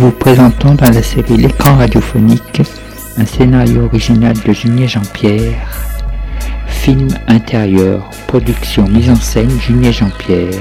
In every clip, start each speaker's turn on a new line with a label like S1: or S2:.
S1: vous présentons dans la série L'écran radiophonique un scénario original de Junier Jean-Pierre, film intérieur, production, mise en scène Junier Jean-Pierre.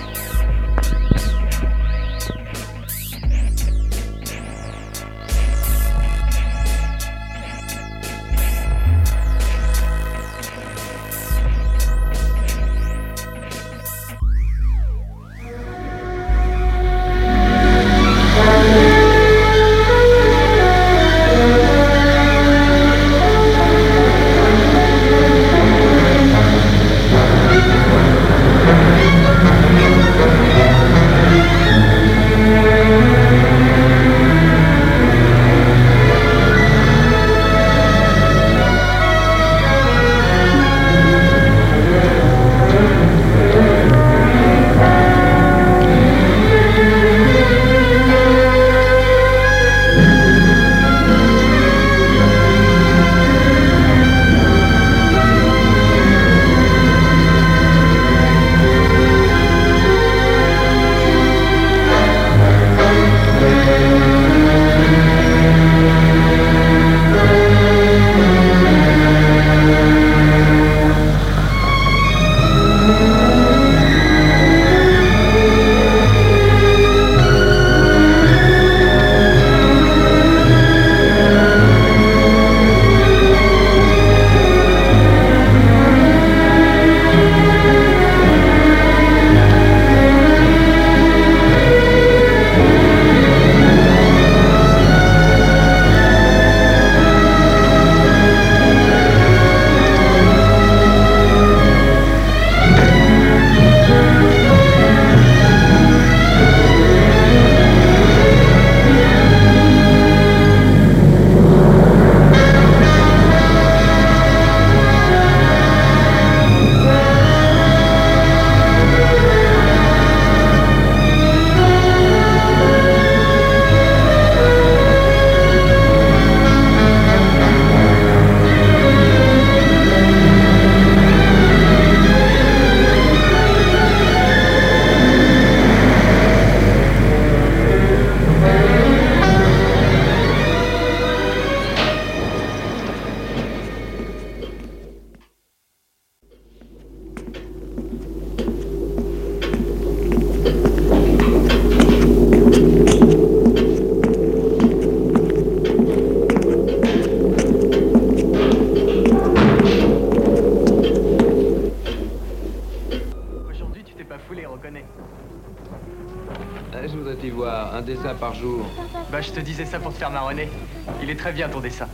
S2: Je voudrais t'y voir, un dessin par jour.
S3: Bah je te disais ça pour te faire marronner. Il est très bien ton dessin.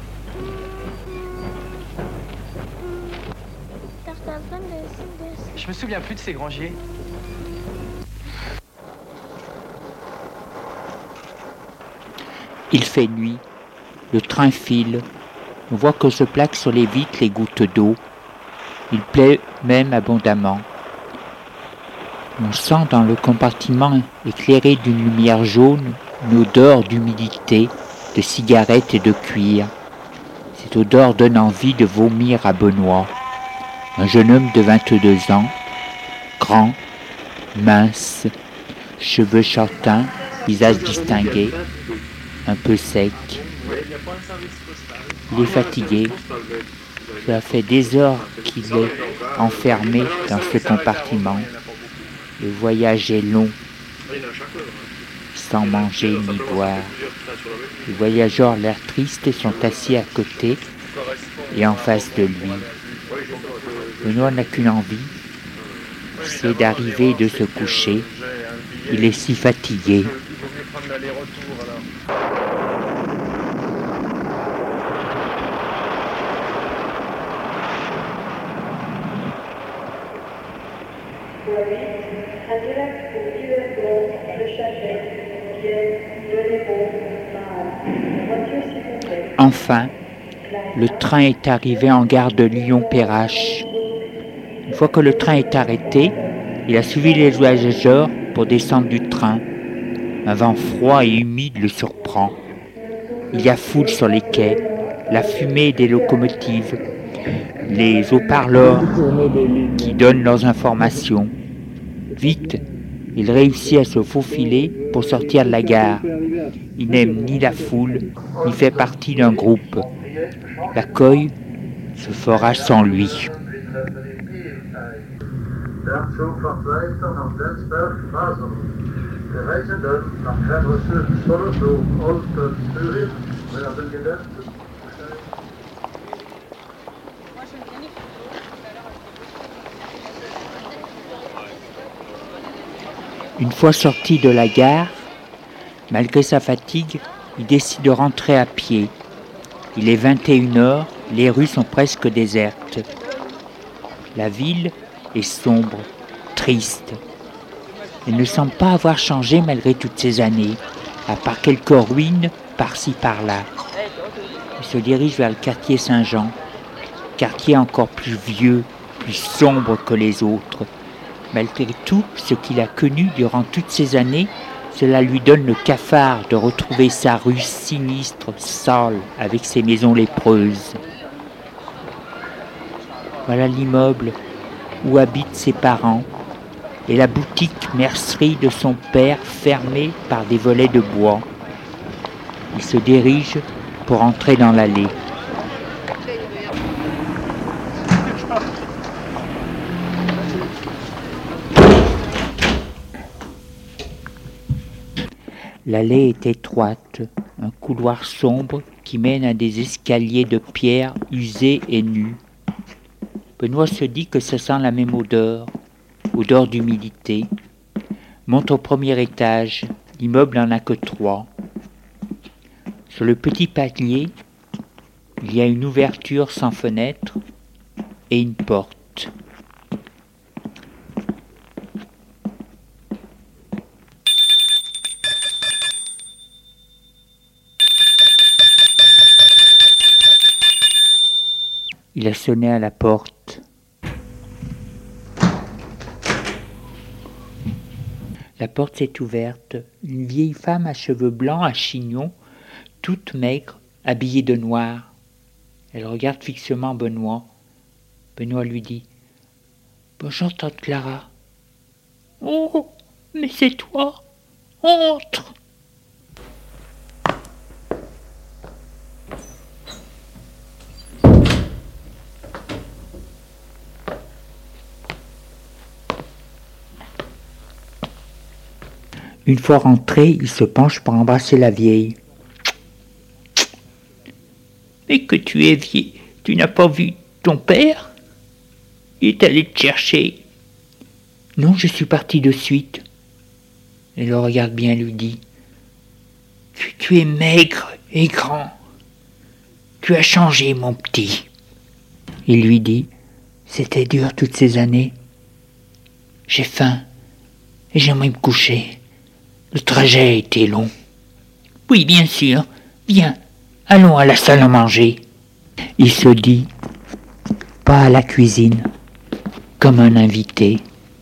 S3: Je me souviens plus de ces grangiers.
S1: Il fait nuit, le train file, on voit que se plaquent sur les vitres les gouttes d'eau. Il pleut même abondamment. On sent dans le compartiment éclairé d'une lumière jaune une odeur d'humidité, de cigarettes et de cuir. Cette odeur donne envie de vomir à Benoît. Un jeune homme de 22 ans, grand, mince, cheveux châtains, visage distingué, un peu sec. Il est fatigué. Cela fait des heures qu'il est enfermé dans ce compartiment. Le voyage est long, sans manger ni boire. Les voyageurs, l'air triste, sont assis à côté et en face de lui. Benoît n'a qu'une envie, c'est d'arriver et de se coucher. Il est si fatigué. Enfin, le train est arrivé en gare de Lyon-Perrache. Une fois que le train est arrêté, il a suivi les voyageurs pour descendre du train. Un vent froid et humide le surprend. Il y a foule sur les quais, la fumée des locomotives, les haut-parleurs qui donnent leurs informations. Vite, Il réussit à se faufiler pour sortir de la gare. Il n'aime ni la foule, ni fait partie d'un groupe. La Coye se fera sans lui.
S4: Der Zug fährt weiter nach Lenzberg-Basel. Die Reisenden nach Grenze, Solothurn und Zürich werden gelernt.
S1: Une fois sorti de la gare, malgré sa fatigue, il décide de rentrer à pied. Il est 21h, les rues sont presque désertes. La ville est sombre, triste. Elle ne semble pas avoir changé malgré toutes ces années, à part quelques ruines par-ci par-là. Il se dirige vers le quartier Saint-Jean, quartier encore plus vieux, plus sombre que les autres. Malgré tout ce qu'il a connu durant toutes ces années, cela lui donne le cafard de retrouver sa rue sinistre, sale, avec ses maisons lépreuses. Voilà l'immeuble où habitent ses parents et la boutique mercerie de son père fermée par des volets de bois. Il se dirige pour entrer dans l'allée. L'allée est étroite, un couloir sombre qui mène à des escaliers de pierre usés et nus. Benoît se dit que ça sent la même odeur d'humidité. Monte au premier étage, l'immeuble n'en a que 3. Sur le petit palier, il y a une ouverture sans fenêtre et une porte. Il a sonné à la porte. La porte s'est ouverte. Une vieille femme à cheveux blancs, à chignon, toute maigre, habillée de noir. Elle regarde fixement Benoît. Benoît lui dit « Bonjour, tante Clara. »« Oh, mais c'est toi. Entre !» Une fois rentré, il se penche pour embrasser la vieille. « Mais que tu es vieille, tu n'as pas vu ton père? Il est allé te chercher. »« Non, je suis parti de suite. » Elle le regarde bien, lui dit. « Tu es maigre et grand. Tu as changé, mon petit. » Il lui dit. « C'était dur toutes ces années. J'ai faim et j'aimerais me coucher. Le trajet a été long. »« Oui, bien sûr. Viens, allons à la salle à manger. » Il se dit, pas à la cuisine, comme un invité.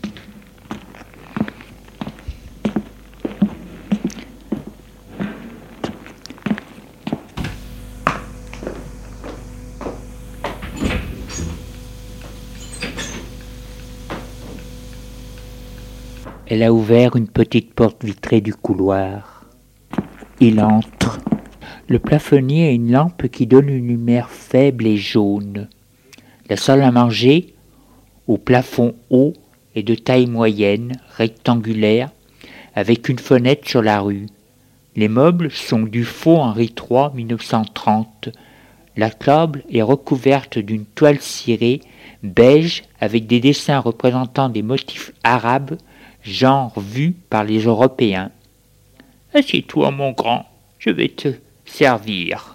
S1: Elle a ouvert une petite porte vitrée du couloir. Il entre. Le plafonnier a une lampe qui donne une lumière faible et jaune. La salle à manger, au plafond haut, est de taille moyenne, rectangulaire, avec une fenêtre sur la rue. Les meubles sont du faux Henri III 1930. La table est recouverte d'une toile cirée beige avec des dessins représentant des motifs arabes, genre vu par les Européens. « Assieds-toi, mon grand, je vais te servir. »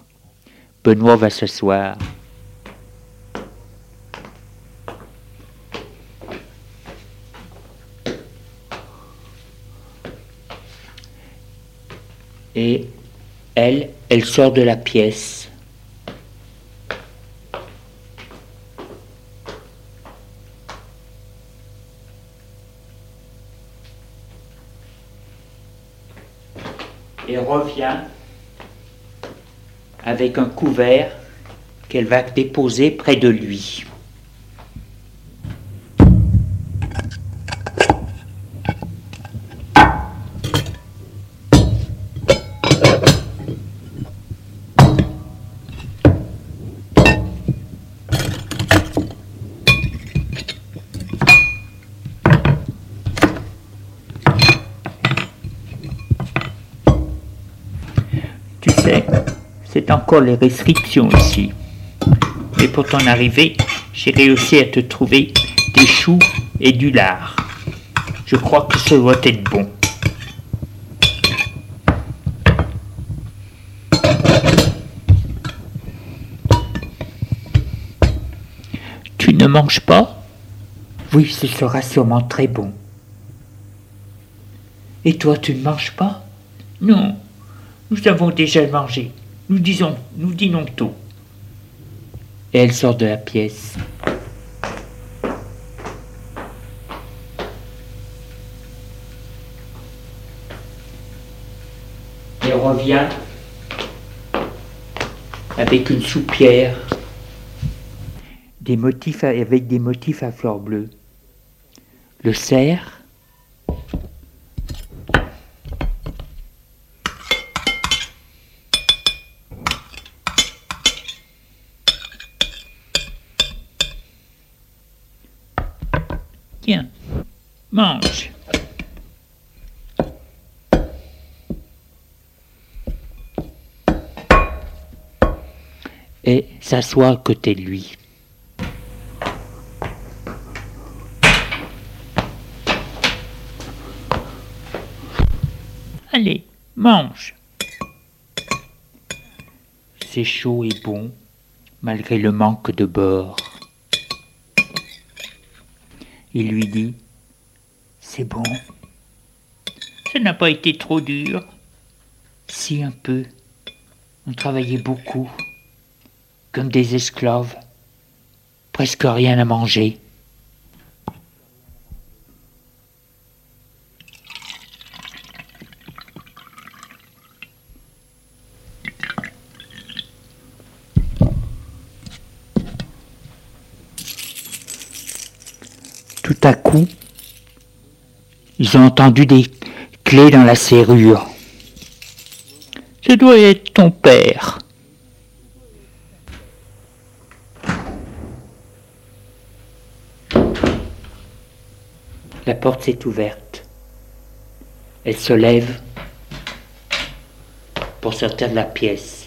S1: Benoît va s'asseoir. Et elle sort de la pièce. Et revient avec un couvert qu'elle va déposer près de lui. c'est encore les restrictions ici. Mais pour ton arrivée, j'ai réussi à te trouver des choux et du lard. Je crois que ça doit être bon. Tu ne manges pas? Oui, ce sera sûrement très bon. Et toi, tu ne manges pas? Non, nous avons déjà mangé. Nous dînons tôt. Et elle sort de la pièce. Elle revient avec une soupière, avec des motifs à fleurs bleues. Le cerf, tiens, mange. Et s'assoit à côté de lui. Allez, mange. C'est chaud et bon, malgré le manque de beurre. Il lui dit, c'est bon. Ça n'a pas été trop dur. Si, un peu. On travaillait beaucoup, comme des esclaves. Presque rien à manger. Tout à coup, ils ont entendu des clés dans la serrure. Ce doit être ton père. La porte s'est ouverte. Elle se lève pour sortir de la pièce.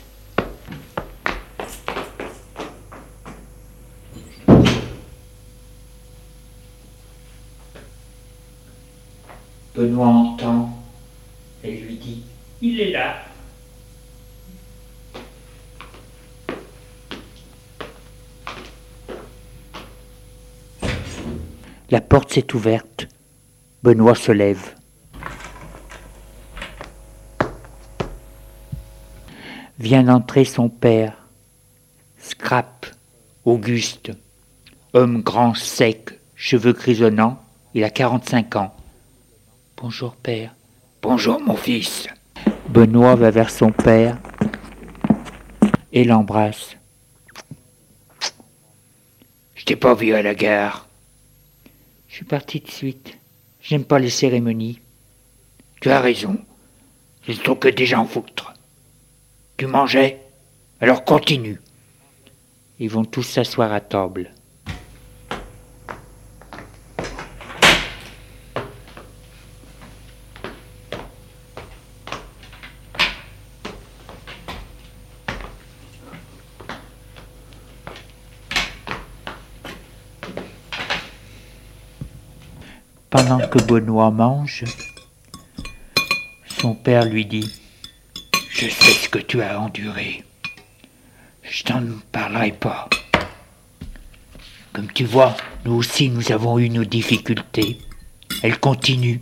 S1: Benoît entend, elle lui dit, il est là. La porte s'est ouverte. Benoît se lève. Vient d'entrer son père, Scrap, Auguste, homme grand, sec, cheveux grisonnants, il a 45 ans. Bonjour père. Bonjour mon fils. Benoît va vers son père et l'embrasse. Je t'ai pas vu à la gare. Je suis parti de suite. J'aime pas les cérémonies. Tu as raison. Ce sont que des gens foutres. Tu mangeais? Alors continue. Ils vont tous s'asseoir à table. Pendant que Benoît mange, son père lui dit « Je sais ce que tu as enduré. Je t'en parlerai pas. Comme tu vois, nous aussi nous avons eu nos difficultés. Elles continuent.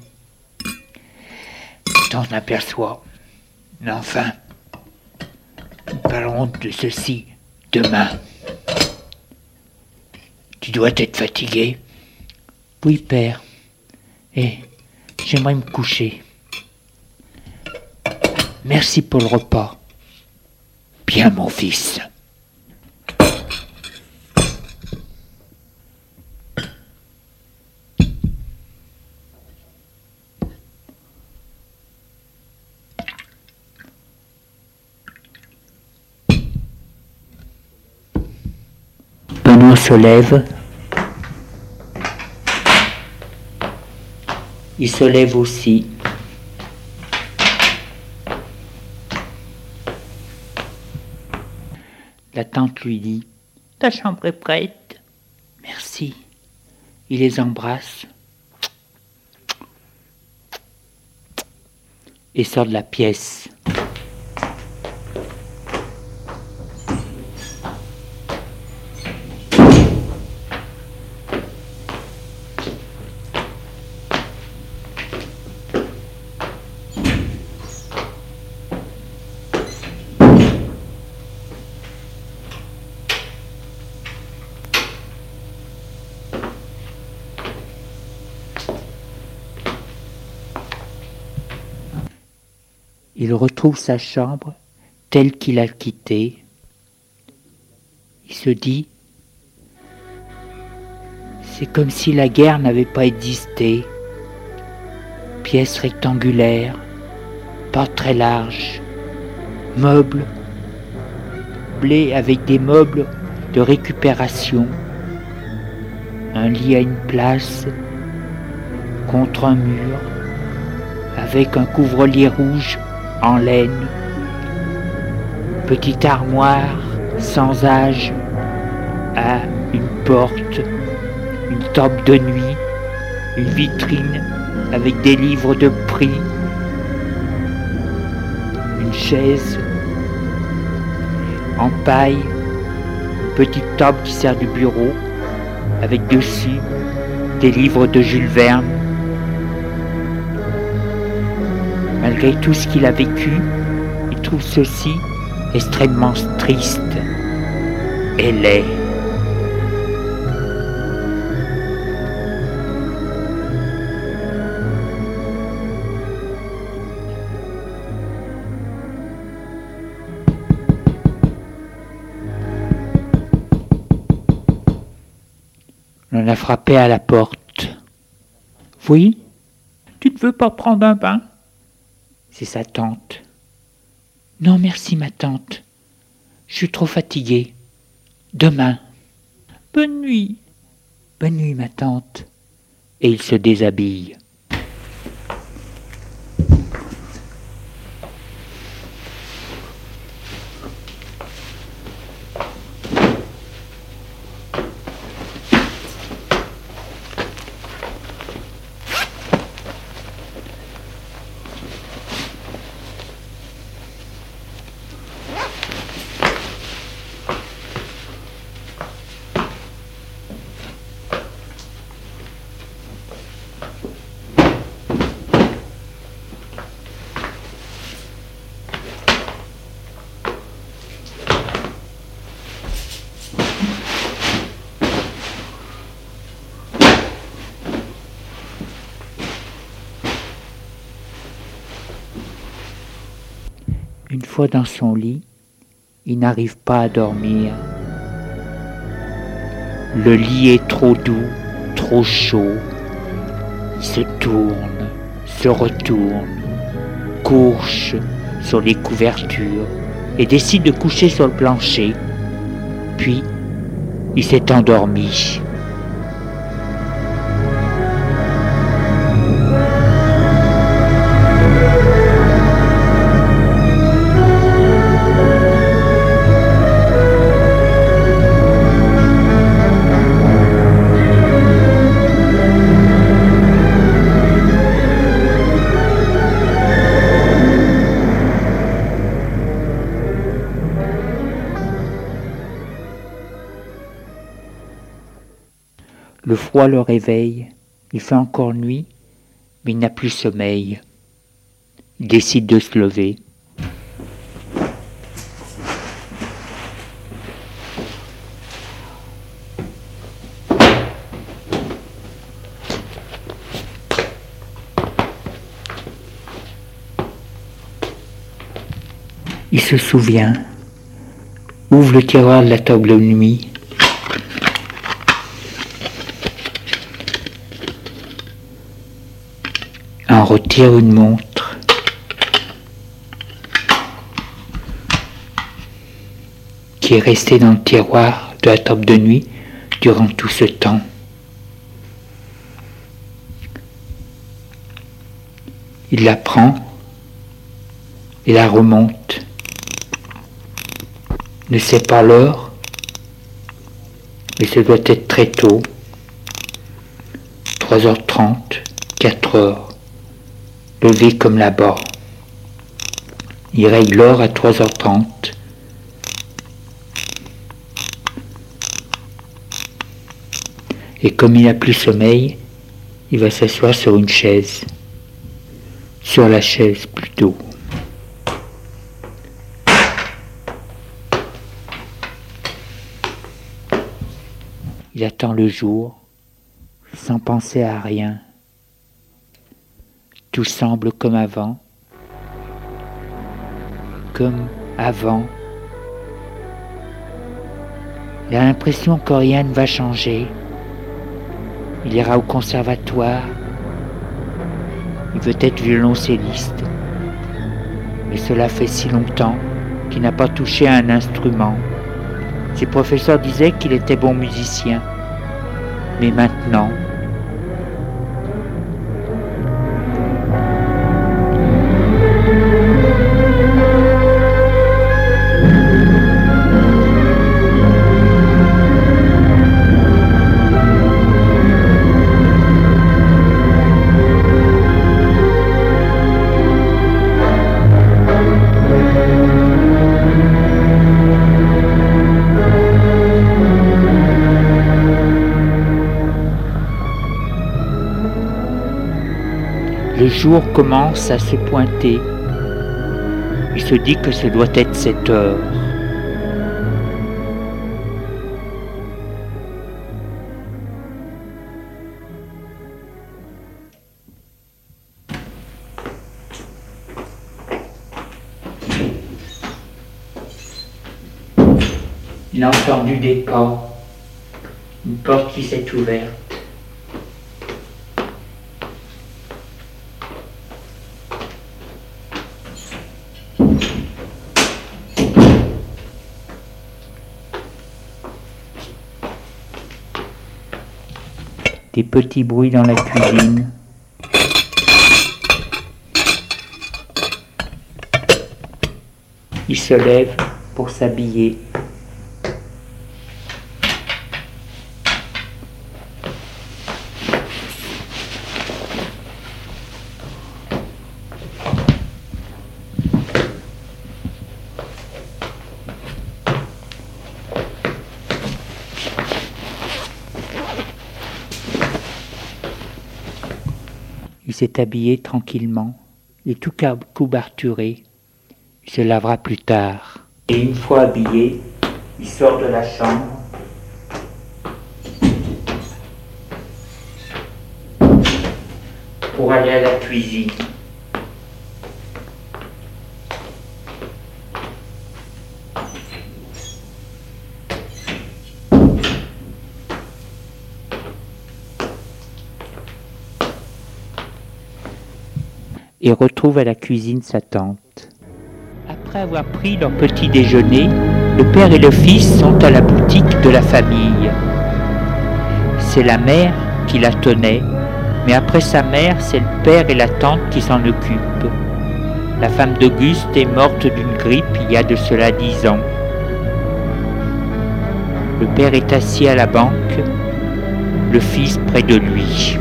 S1: Tu t'en aperçois. Mais enfin, nous parlerons de ceci demain. Tu dois être fatigué. » « Oui, père. Et j'aimerais me coucher. Merci pour le repas. » « Bien, mon fils. » Benoît se lève. Il se lève aussi. La tante lui dit « Ta chambre est prête ?»« Merci. » Il les embrasse et sort de la pièce. Il retrouve sa chambre telle qu'il a quittée. Il se dit, c'est comme si la guerre n'avait pas existé. Pièce rectangulaire, porte très large, meubles, blé avec des meubles de récupération, un lit à une place, contre un mur, avec un couvre-lit rouge en laine, petite armoire sans âge à une porte, une table de nuit, une vitrine avec des livres de prix, une chaise en paille, une petite table qui sert de bureau avec dessus des livres de Jules Verne. Malgré tout ce qu'il a vécu, il trouve ceci extrêmement triste et laid. On a frappé à la porte. « Oui, tu ne veux pas prendre un bain ?» C'est sa tante. « Non, merci ma tante. Je suis trop fatiguée. Demain. »« Bonne nuit. »« Bonne nuit ma tante. » Et il se déshabille. Une fois dans son lit, il n'arrive pas à dormir. Le lit est trop doux, trop chaud. Il se tourne, se retourne, couche sur les couvertures et décide de coucher sur le plancher. Puis, il s'est endormi. Le froid le réveille, il fait encore nuit, mais il n'a plus sommeil. Il décide de se lever. Il se souvient, ouvre le tiroir de la table de nuit, en retire une montre qui est restée dans le tiroir de la table de nuit durant tout ce temps. Il la prend et la remonte. ne sait pas l'heure, mais ce doit être très tôt. 3h30, 4h, levé comme là-bas. Il règle l'heure à 3h30. Et comme il n'a plus sommeil, il va s'asseoir sur une chaise. Sur la chaise plutôt. Il attend le jour, sans penser à rien. Tout semble comme avant. Comme avant. Il a l'impression que rien ne va changer. Il ira au conservatoire. Il veut être violoncelliste. Mais cela fait si longtemps qu'il n'a pas touché à un instrument. Ses professeurs disaient qu'il était bon musicien. Mais maintenant, le jour commence à se pointer. Il se dit que ce doit être 7h. Il a entendu des pas, une porte qui s'est ouverte. Des petits bruits dans la cuisine. Il se lève pour s'habiller. Il s'est habillé tranquillement, et tout coubarturé. Il se lavera plus tard. Et une fois habillé, il sort de la chambre. Pour aller à la cuisine. Et retrouve à la cuisine sa tante. Après avoir pris leur petit déjeuner, le père et le fils sont à la boutique de la famille. C'est la mère qui la tenait, mais après sa mère, c'est le père et la tante qui s'en occupent. La femme d'Auguste est morte d'une grippe il y a de cela 10 ans. Le père est assis à la banque, le fils près de lui.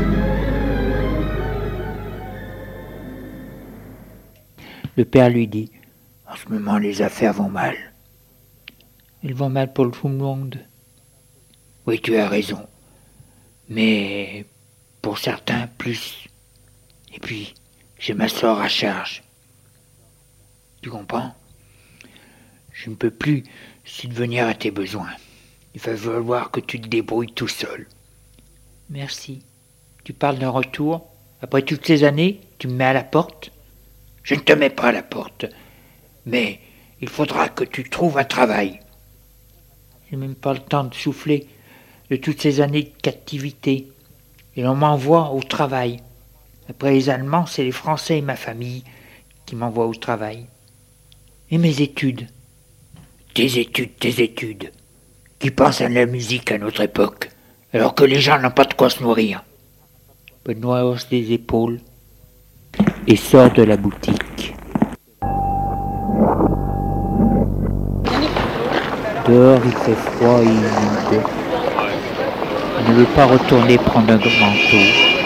S1: Le père lui dit « En ce moment, les affaires vont mal. »« Elles vont mal pour tout le monde. »« Oui, tu as raison. Mais pour certains, plus. Et puis, j'ai ma sœur à charge. Tu comprends? Je ne peux plus subvenir à tes besoins. Il va falloir que tu te débrouilles tout seul. »« Merci. Tu parles d'un retour? Après toutes ces années, tu me mets à la porte? » Je ne te mets pas à la porte, mais il faudra que tu trouves un travail. J'ai même pas le temps de souffler de toutes ces années de captivité. Et l'on m'envoie au travail. Après les Allemands, c'est les Français et ma famille qui m'envoient au travail. Et mes études? Tes études. Qui pensent à la musique à notre époque, alors que les gens n'ont pas de quoi se nourrir. Benoît hausse des épaules et sort de la boutique. Dehors, il fait froid et humide. Il ne veut pas retourner prendre un manteau.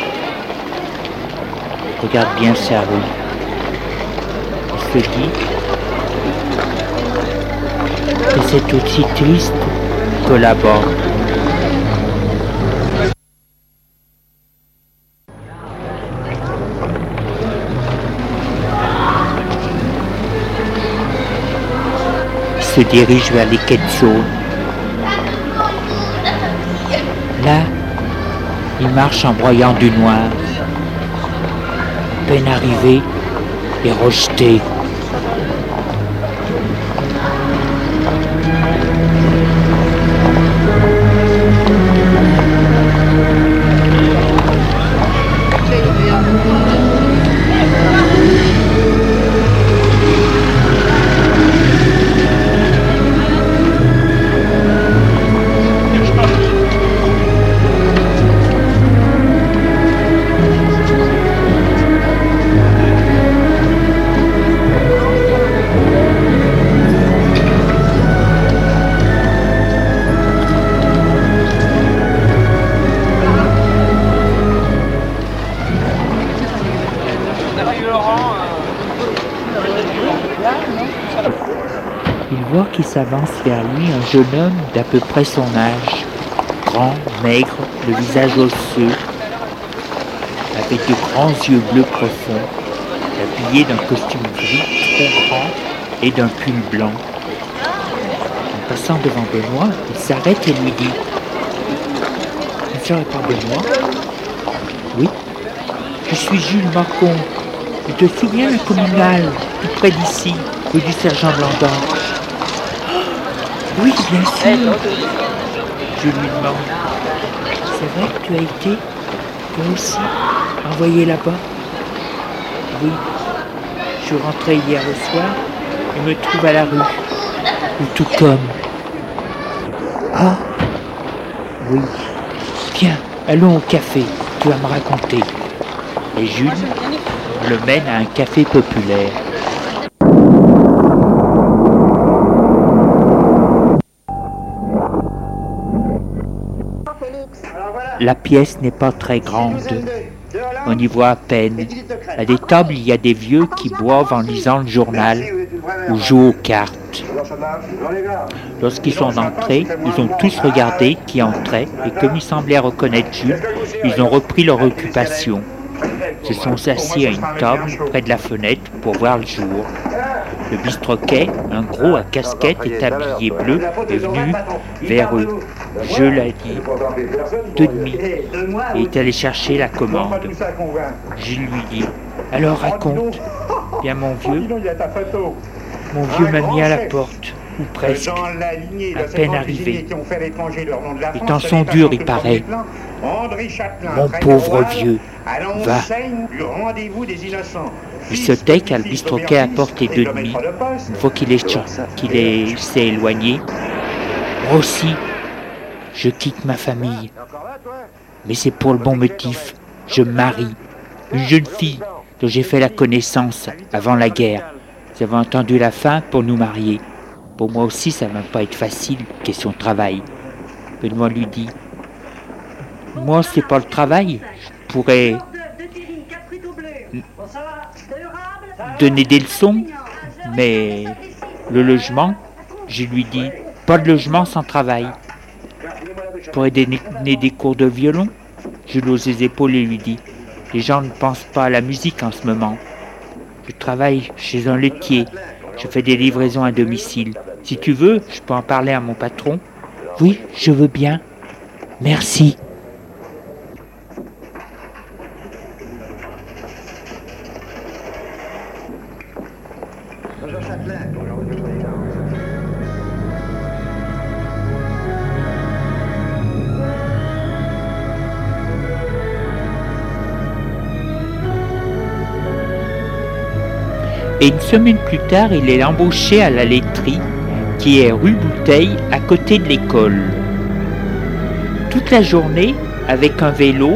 S1: Il regarde bien sa rue. Il se dit que c'est aussi triste que là-bas. Il se dirige vers les quais de Saône. Là, il marche en broyant du noir. Peine arrivé et rejeté. Il voit qu'il s'avance vers lui un jeune homme d'à peu près son âge, grand, maigre, le visage osseux, avec de grands yeux bleus profonds, habillé d'un costume gris trop grand et d'un pull blanc. En passant devant Benoît, il s'arrête et lui dit « Ne serait pas Benoît ?»« Oui, je suis Jules Marcon. Tu te souviens la communale, tout près d'ici, rue du Sergent Blandin ?»« Oui, bien sûr. » Je lui demande « C'est vrai que tu as été, toi aussi, envoyé là-bas ?»« Oui. Je suis rentré hier au soir et me trouve à la rue, ou tout comme. »« Ah, oui. Viens, allons au café, tu vas me raconter. » Et Jules le mène à un café populaire. La pièce n'est pas très grande. On y voit à peine. À des tables, il y a des vieux qui boivent en lisant le journal ou jouent aux cartes. Lorsqu'ils sont entrés, ils ont tous regardé qui entrait et comme ils semblaient reconnaître Jules, ils ont repris leur occupation. Se sont assis à une table près de la fenêtre pour voir le jour. Le bistroquet, un gros à casquette et tablier bleu, est venu vers eux. Je l'ai dit, 2,5, et est allé chercher la commande. Je lui dis, alors raconte. Bien mon vieux m'a mis à la porte, ou presque, à peine arrivé. Les temps sont durs, il paraît. Mon pauvre vieux, va. Il se tait car le bistroquet apporte les 2,5. Une fois qu'il s'est éloigné, moi aussi, je quitte ma famille. Mais c'est pour le bon motif. Je me marie. Une jeune fille dont j'ai fait la connaissance avant la guerre. Nous avons entendu la fin pour nous marier. Pour moi aussi, ça ne va pas être facile, question de travail. Benoît lui dit, moi, c'est pas le travail. Je pourrais donner des leçons, mais le logement, je lui dis, pas de logement sans travail. Je pourrais donner des cours de violon. Je l'ose les épaules et lui dis, les gens ne pensent pas à la musique en ce moment. Je travaille chez un laitier. Je fais des livraisons à domicile. Si tu veux, je peux en parler à mon patron. Oui, je veux bien. Merci. Et une semaine plus tard, il est embauché à la laiterie, qui est rue Bouteille, à côté de l'école. Toute la journée, avec un vélo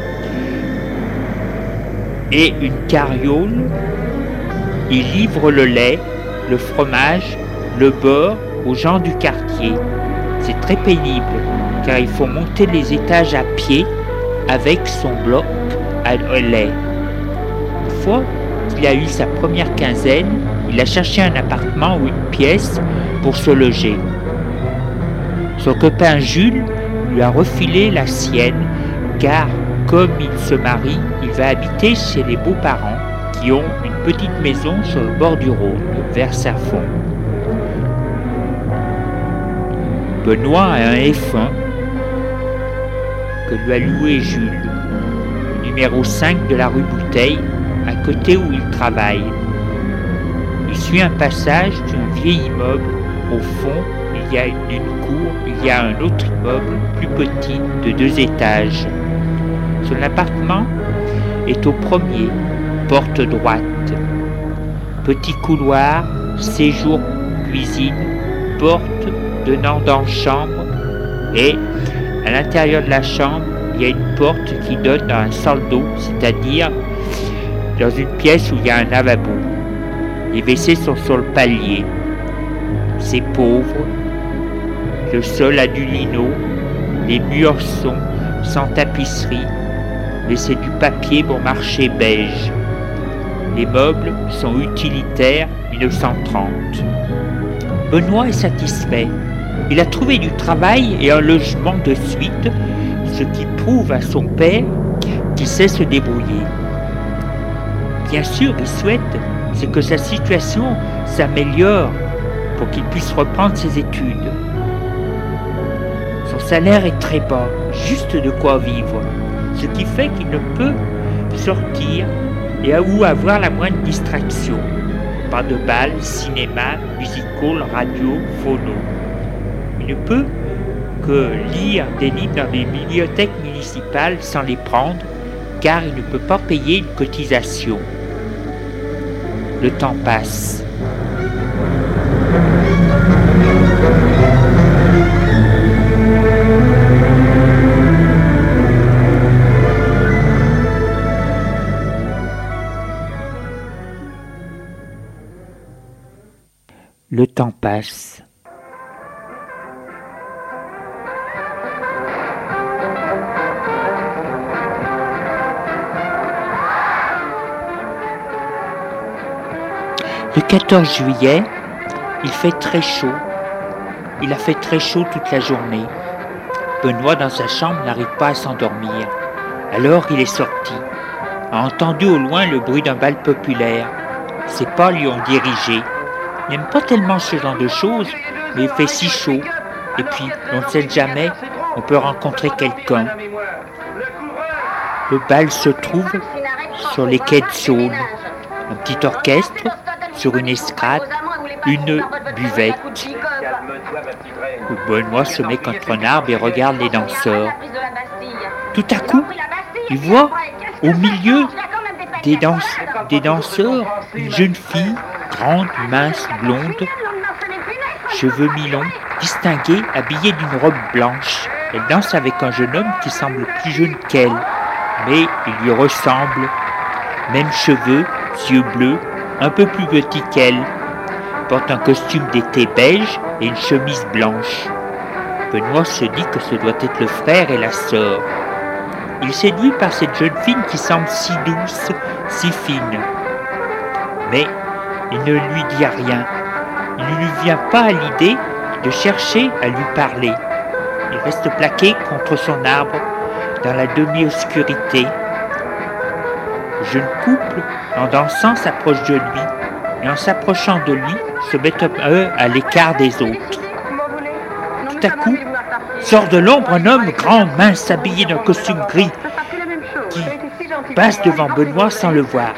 S1: et une carriole, il livre le lait, le fromage, le beurre aux gens du quartier. C'est très pénible, car il faut monter les étages à pied avec son bloc à lait. Une fois qu'il a eu sa première quinzaine, il a cherché un appartement ou une pièce pour se loger. Son copain Jules lui a refilé la sienne, car comme il se marie, il va habiter chez les beaux-parents qui ont une petite maison sur le bord du Rhône, vers Saffon. Benoît a un F1 que lui a loué Jules, numéro 5 de la rue Bouteille, à côté où il travaille. Il suit un passage d'un vieil immeuble. Au fond, il y a une cour, il y a un autre immeuble plus petit de 2 étages. Son appartement est au premier, porte droite. Petit couloir, séjour, cuisine, porte donnant dans la chambre, et à l'intérieur de la chambre, il y a une porte qui donne dans un salle d'eau, c'est-à-dire dans une pièce où il y a un lavabo. Les WC sont sur le palier. C'est pauvre. Le sol a du lino. Les murs sont sans tapisserie, mais c'est du papier pour marcher beige. Les meubles sont utilitaires 1930. Benoît est satisfait. Il a trouvé du travail et un logement de suite, ce qui prouve à son père qu'il sait se débrouiller. Bien sûr, il souhaite que sa situation s'améliore pour qu'il puisse reprendre ses études. Son salaire est très bas, juste de quoi vivre, ce qui fait qu'il ne peut sortir ou avoir la moindre distraction. Pas de bal, cinéma, musical, radio, phono. Il ne peut que lire des livres dans les bibliothèques municipales sans les prendre, car il ne peut pas payer une cotisation. Le temps passe. Le temps passe. Le 14 juillet, il fait très chaud. Il a fait très chaud toute la journée. Benoît, dans sa chambre, n'arrive pas à s'endormir. Alors il est sorti, a entendu au loin le bruit d'un bal populaire. Ses pas lui ont dirigé. Il n'aime pas tellement ce genre de choses, mais il fait si chaud. Et puis, on ne sait jamais, on peut rencontrer quelqu'un. Le bal se trouve sur les quais de Saône. Un petit orchestre, sur une estrade, une buvette. Benoît se met contre un arbre et regarde les danseurs. Tout à coup, il voit au milieu des danseurs une jeune fille, grande, mince, blonde, cheveux mi-longs, distinguée, habillée d'une robe blanche. Elle danse avec un jeune homme qui semble plus jeune qu'elle, mais il lui ressemble. Même cheveux, yeux bleus, un peu plus petit qu'elle. Porte un costume d'été beige et une chemise blanche. Benoît se dit que ce doit être le frère et la sœur. Il est séduit par cette jeune fille qui semble si douce, si fine. Mais il ne lui dit rien. Il ne lui vient pas à l'idée de chercher à lui parler. Il reste plaqué contre son arbre dans la demi-obscurité. Le jeune couple, en dansant, s'approche de lui, et en s'approchant de lui, se met à l'écart des autres. Tout à coup, sort de l'ombre un homme grand, mince, habillé d'un costume gris, qui passe devant Benoît sans le voir.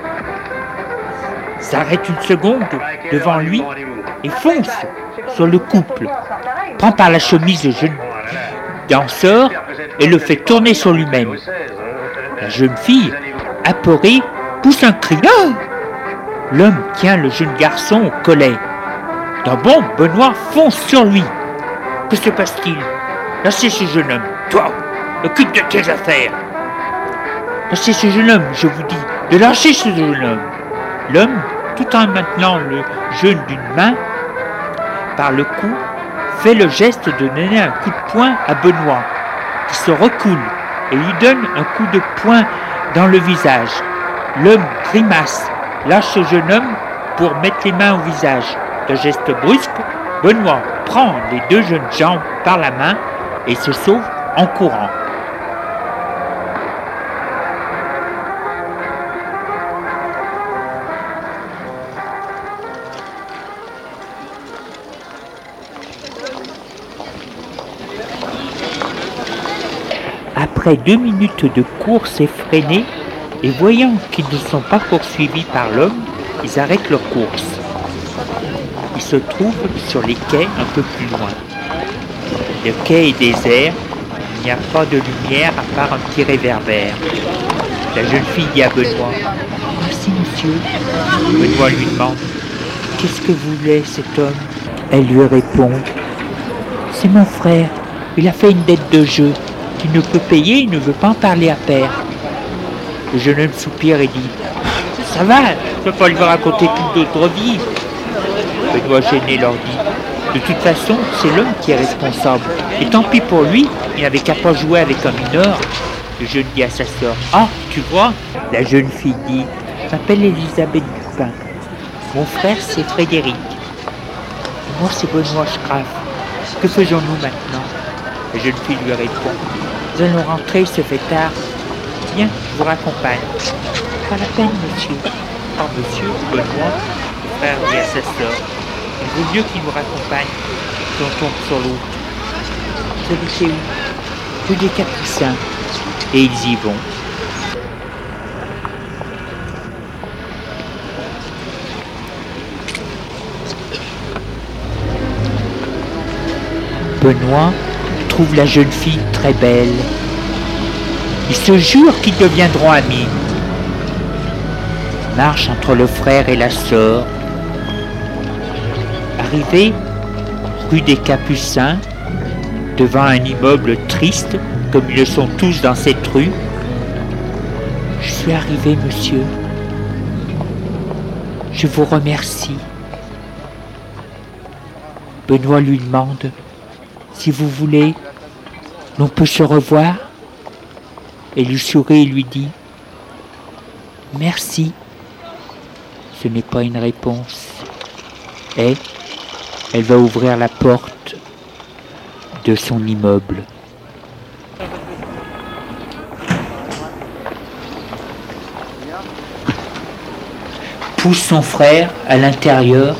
S1: S'arrête une seconde devant lui et fonce sur le couple, prend par la chemise le jeune danseur et le fait tourner sur lui-même. La jeune fille, apeurée, pousse un cri. Ah! L'homme tient le jeune garçon au collet. D'un bond, Benoît fonce sur lui. Que se passe-t-il? Lâchez ce jeune homme. Toi, occupe de tes affaires. Lâchez ce jeune homme, je vous dis, de lâcher ce jeune homme. L'homme, tout en maintenant le jeune d'une main, par le cou, fait le geste de donner un coup de poing à Benoît, qui se recoule et lui donne un coup de poing dans le visage. L'homme grimace, lâche ce jeune homme pour mettre les mains au visage. De geste brusque, Benoît prend les deux jeunes gens par la main et se sauve en courant. Après 2 minutes de course effrénée, et voyant qu'ils ne sont pas poursuivis par l'homme, ils arrêtent leur course. Ils se trouvent sur les quais un peu plus loin. Le quai est désert, il n'y a pas de lumière à part un petit réverbère. La jeune fille dit à Benoît « Merci monsieur ». Benoît lui demande « Qu'est-ce que voulait cet homme ?» Elle lui répond « C'est mon frère, il a fait une dette de jeu. Il ne peut payer, il ne veut pas en parler à père. » Le jeune homme soupire et dit « Ça va, je ne peux pas lui raconter toute notre vie. » Benoît gêné leur dit « De toute façon, c'est l'homme qui est responsable. Et tant pis pour lui, il n'avait qu'à pas jouer avec un mineur. » Le jeune dit à sa sœur « Ah, tu vois ?» La jeune fille dit « Je m'appelle Elisabeth Dupin. Mon frère, c'est Frédéric. Moi, c'est Benoît Schraff. Que faisons-nous maintenant ?» La jeune fille lui répond « Nous allons rentrer, il se fait tard. Viens, je vous raccompagne. » « Pas la peine, monsieur. »« Ah, monsieur, Benoît, le frère dit à sa sœur. Il vaut mieux qu'il nous raccompagne, si on tombe sur l'autre. » « Vous habitez où ? Rue des Capucins. » Et ils y vont. Benoît trouve la jeune fille très belle. Ils se jurent qu'ils deviendront amis. Marche entre le frère et la sœur. Arrivé rue des Capucins, devant un immeuble triste, comme ils le sont tous dans cette rue, « Je suis arrivé, monsieur. Je vous remercie. » Benoît lui demande « Si vous voulez, l'on peut se revoir ?» Et lui sourit et lui dit « Merci. » Ce n'est pas une réponse. Et elle va ouvrir la porte de son immeuble. Pousse son frère à l'intérieur,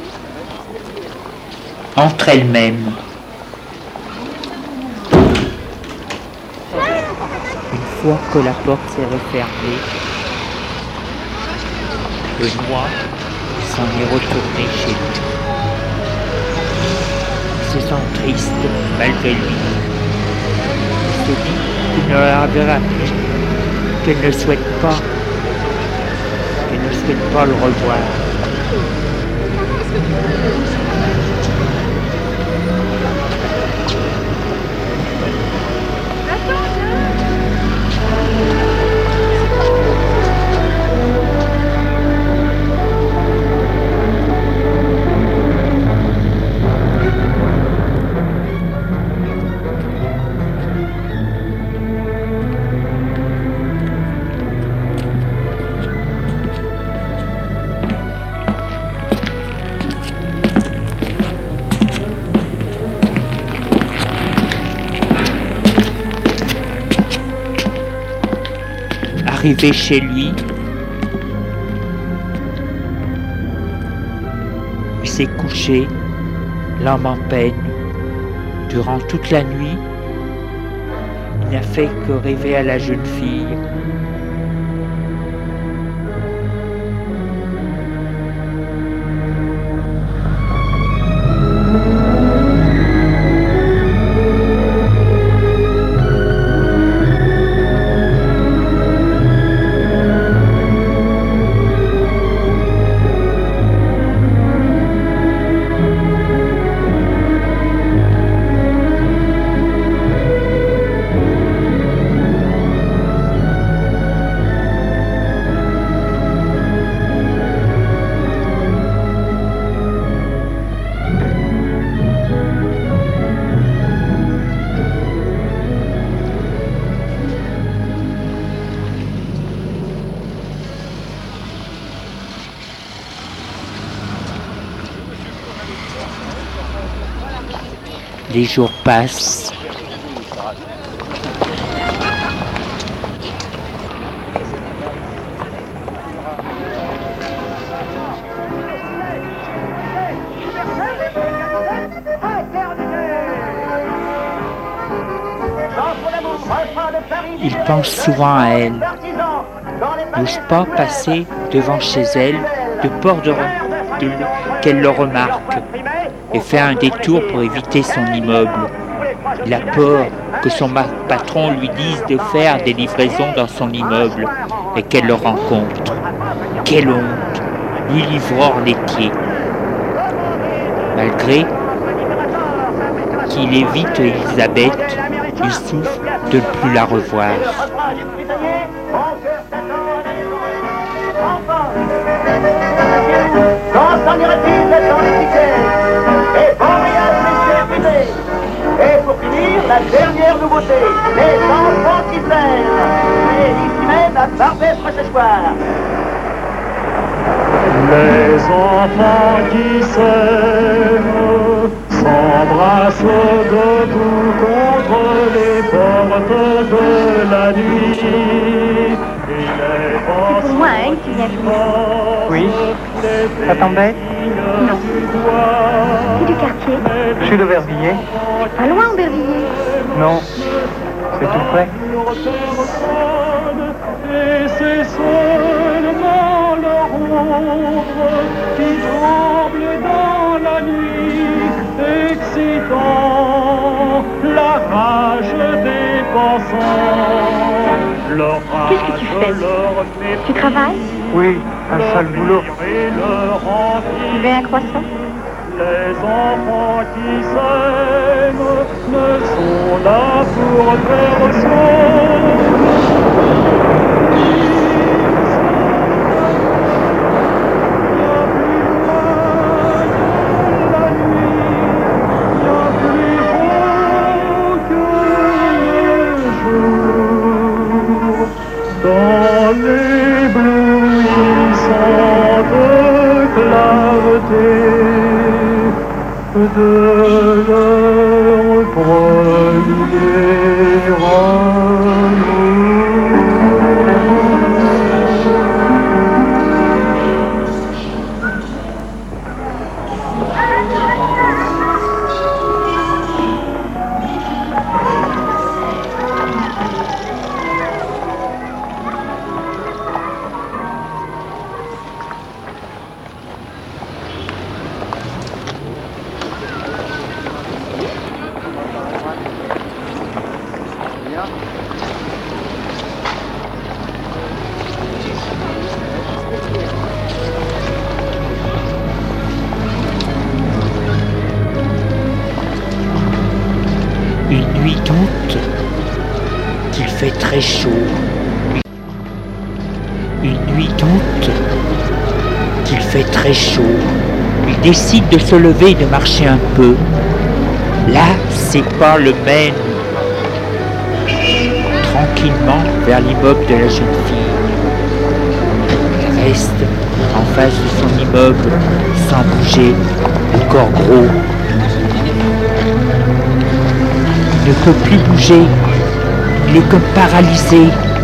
S1: entre elles-mêmes. Une fois que la porte s'est refermée, Benoît s'en est retourné chez lui. Il se sent triste malgré lui. Il se dit qu'il ne la reverra plus, qu'elle ne souhaite pas le revoir. Arrivé chez lui, il s'est couché, l'âme en peine. Durant toute la nuit, il n'a fait que rêver à la jeune fille. Les jours passent. Il pense souvent à elle. N'ose pas passer devant chez elle de peur qu'elle le remarque et faire un détour pour éviter son immeuble. Il a peur que son patron lui dise de faire des livraisons dans son immeuble et qu'elle le rencontre. Quelle honte, lui livreur laitier. Malgré qu'il évite Elisabeth, il souffre de ne plus la revoir.
S5: Et pour finir, la dernière nouveauté, les enfants qui s'aiment. Et ici même à Barbès ce soir.
S6: Les enfants qui s'aiment s'embrassent debout contre les portes de la nuit.
S7: C'est pour moi, hein, que tu viens jouer.
S3: Oui. Ça t'embête?
S7: Non. C'est du quartier.
S3: Je suis de Vervilliers.
S7: Pas loin, Aubervilliers.
S3: Non. C'est tout près.
S6: Et c'est seulement leur ombre qui tremble dans la nuit, excitant la rage des passants.
S7: Qu'est-ce que tu fais? Tu travailles?
S3: Oui, un sale boulot.
S7: Tu veux un croissant?
S6: Les enfants qui s'aiment ne sont là pour personne. Dans l'éblouissante clarté de leur premier amour.
S1: Une nuit d'août, qu'il fait très chaud. Une nuit d'août, qu'il fait très chaud. Il décide de se lever et de marcher un peu. Là, ses pas le mènent tranquillement vers l'immeuble de la jeune fille. Il reste en face de son immeuble, sans bouger, le corps gros. Il ne peut plus bouger, il est comme paralysé.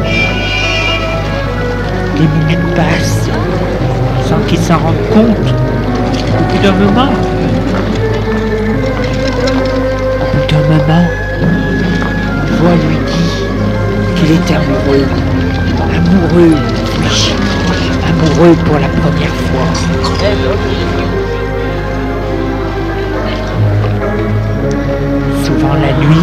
S1: Les minutes passent, sans qu'il s'en rende compte. Au bout d'un moment, une voix lui dit qu'il est amoureux. Amoureux, oui, amoureux pour la première fois. Souvent la nuit,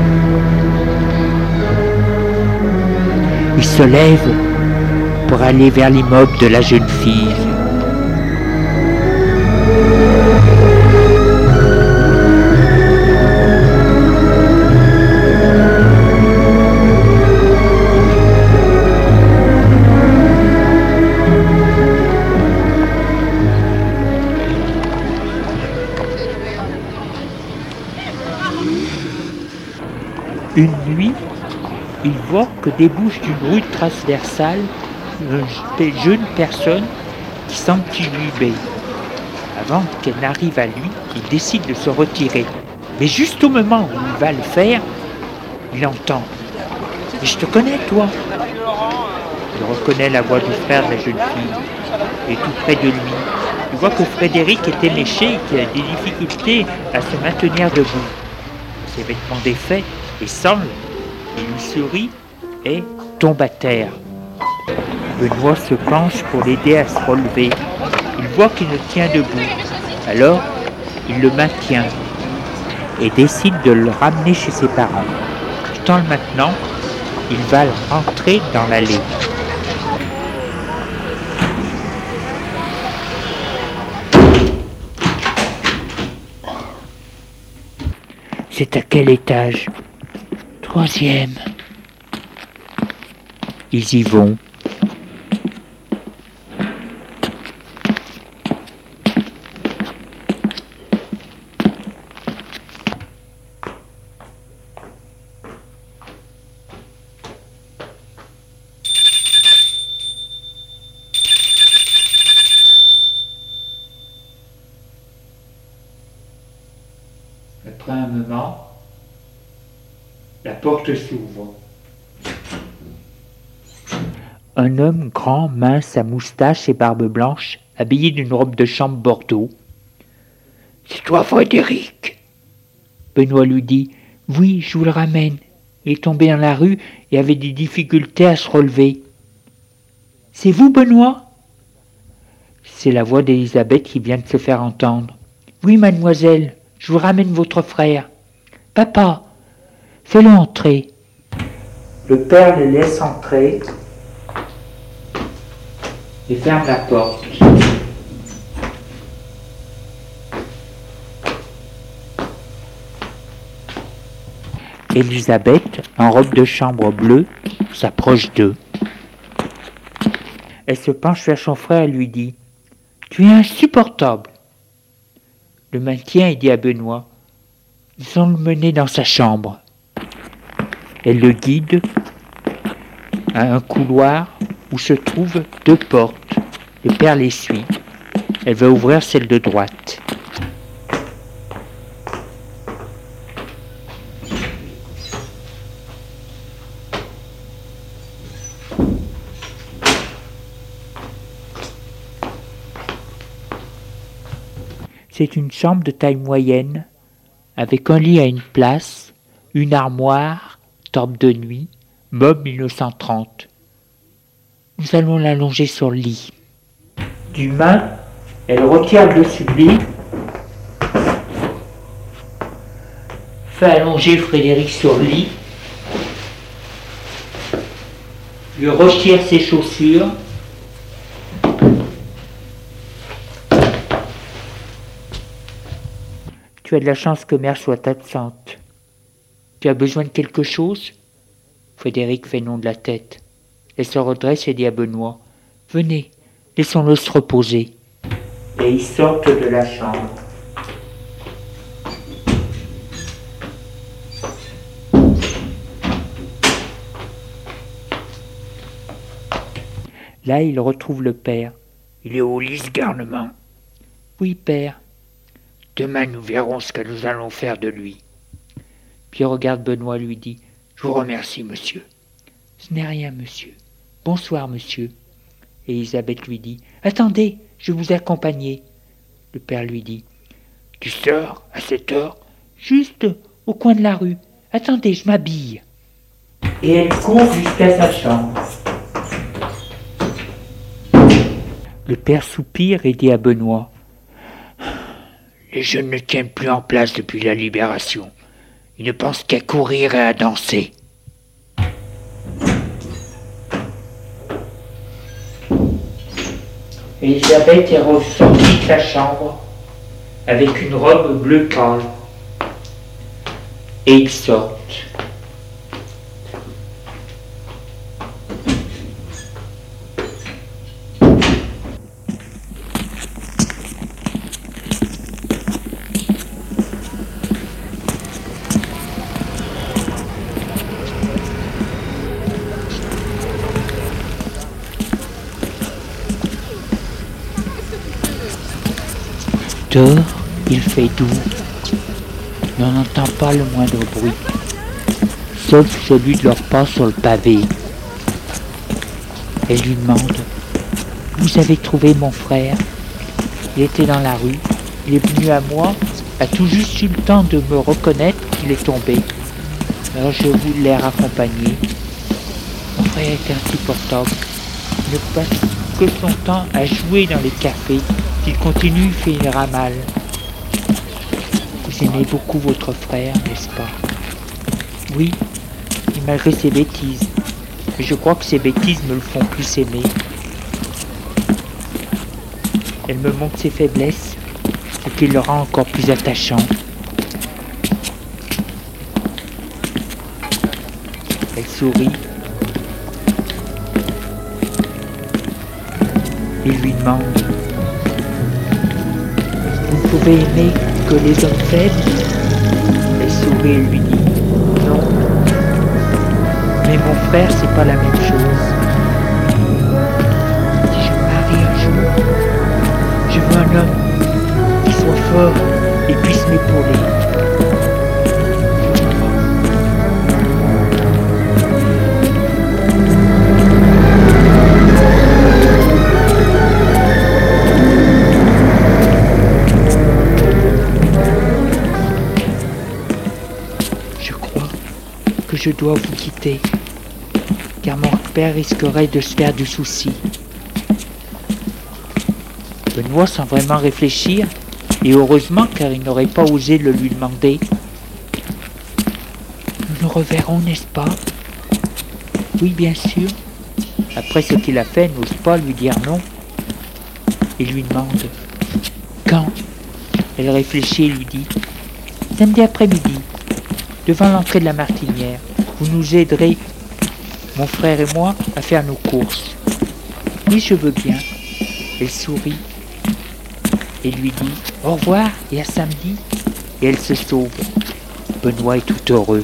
S1: il se lève pour aller vers l'immeuble de la jeune fille. Une nuit, il voit que débouche d'une rue transversale une jeune personne qui semble inhibée. Avant qu'elle n'arrive à lui, il décide de se retirer. Mais juste au moment où il va le faire, il entend « Mais je te connais, toi !» Il reconnaît la voix du frère de la jeune fille. Il est tout près de lui. Il voit que Frédéric est éméché et qu'il a des difficultés à se maintenir debout. Ses vêtements défaits et sangles, il lui sourit et tombe à terre. Benoît se penche pour l'aider à se relever. Il voit qu'il ne tient debout. Alors, il le maintient et décide de le ramener chez ses parents. Tout en le maintenant, il va rentrer dans l'allée. C'est à quel étage? 3e. Ils y vont. Après un moment, la porte s'ouvre. Un homme grand, mince, à moustache et barbe blanche, habillé d'une robe de chambre bordeaux. « C'est toi, Frédéric ?» Benoît lui dit. « Oui, je vous le ramène. Il est tombé dans la rue et avait des difficultés à se relever. »« C'est vous, Benoît ?» C'est la voix d'Élisabeth qui vient de se faire entendre. « Oui, mademoiselle, je vous ramène votre frère. »« Papa, fais-le entrer. » Le père le laisse entrer et ferme la porte. Élisabeth, en robe de chambre bleue, s'approche d'eux. Elle se penche vers son frère et lui dit « Tu es insupportable !» Le maintient et dit à Benoît « Ils ont le mené dans sa chambre. » Elle le guide à un couloir où se trouvent 2 portes. Le père les suit. Elle va ouvrir celle de droite. C'est une chambre de taille moyenne, avec un lit à une place, une armoire, table de nuit, meuble 1930. Nous allons l'allonger sur le lit. D'une main, elle retire le dessus du lit, fait allonger Frédéric sur le lit, lui retire ses chaussures, Tu as de la chance que mère soit absente. Tu as besoin de quelque chose ? Frédéric fait non de la tête. Elle se redresse et dit à Benoît : Venez, laissons-le se reposer. Et ils sortent de la chambre. Là, il retrouve le père. Il est au lit, ce garnement. Oui, père. Demain, nous verrons ce que nous allons faire de lui. Puis il regarde Benoît et lui dit : Je vous remercie, monsieur. Ce n'est rien, monsieur. Bonsoir, monsieur. Et Elisabeth lui dit : Attendez, je vais vous accompagner. Le père lui dit : Tu sors à cette heure ? Juste au coin de la rue. Attendez, je m'habille. Et elle court jusqu'à sa chambre. Le père soupire et dit à Benoît : Les jeunes ne tiennent plus en place depuis la libération. Ils ne pensent qu'à courir et à danser. Elisabeth est ressortie de sa chambre avec une robe bleu pâle. Et ils sortent. Dehors, il fait doux. mais on n'entend pas le moindre bruit, sauf celui de leurs pas sur le pavé. Elle lui demande « Vous avez trouvé mon frère ? Il était dans la rue, il est venu à moi, a tout juste eu le temps de me reconnaître qu'il est tombé. Alors je voulais raccompagner. Mon frère était insupportable. Il ne passe que son temps à jouer dans les cafés. S'il continue, il finira mal. Vous aimez beaucoup votre frère, n'est-ce pas ? Oui, et malgré ses bêtises. Mais je crois que ces bêtises me le font plus aimer. Elle me montre ses faiblesses, ce qui le rend encore plus attachant. Elle sourit et lui demande « Vous ne pouvez aimer que les hommes faibles ?» Elle sourit et lui dit « Non, mais mon frère c'est pas la même chose. Si je me marie un jour, je veux un homme qui soit fort et puisse m'épauler. » Je dois vous quitter, car mon père risquerait de se faire du souci. Benoît, sans vraiment réfléchir, et heureusement car il n'aurait pas osé le lui demander. Nous nous reverrons, n'est-ce pas ? Oui, bien sûr. Après ce qu'il a fait, n'ose pas lui dire non. Il lui demande quand ? Elle réfléchit et lui dit samedi après-midi, devant l'entrée de la Martinière. Vous nous aiderez, mon frère et moi, à faire nos courses. Oui, je veux bien. Elle sourit et lui dit au revoir et à samedi. Et elle se sauve. Benoît est tout heureux.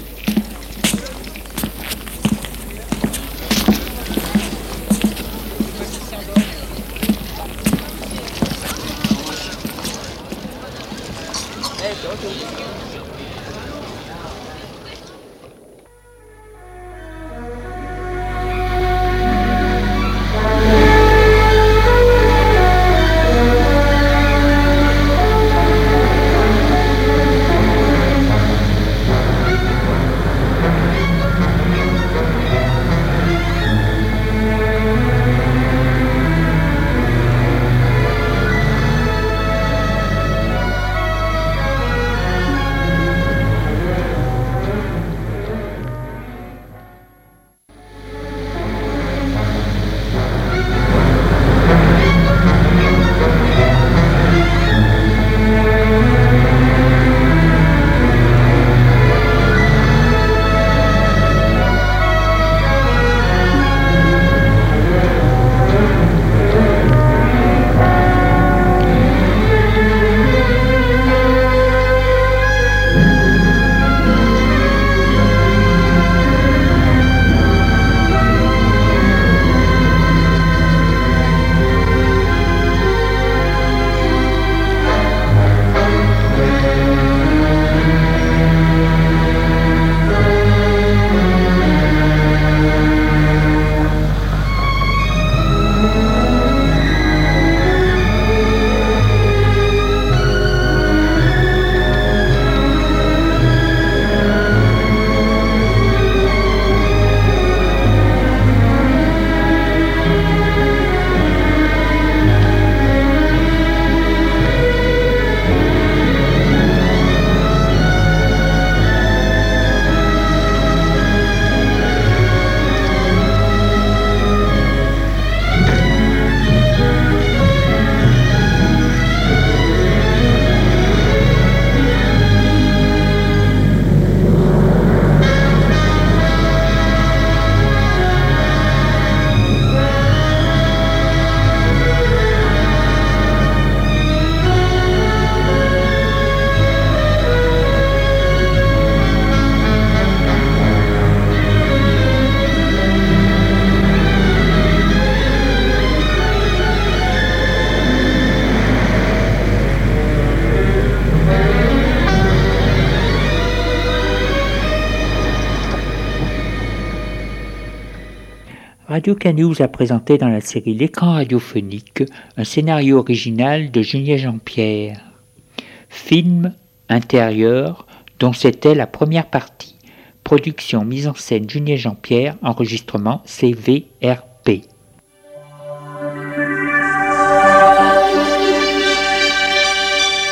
S1: Radio Canu vous a présenté dans la série L'écran radiophonique un scénario original de Julien Jean-Pierre. Film intérieur dont c'était la première partie. Production, mise en scène Julien Jean-Pierre, enregistrement CVRP.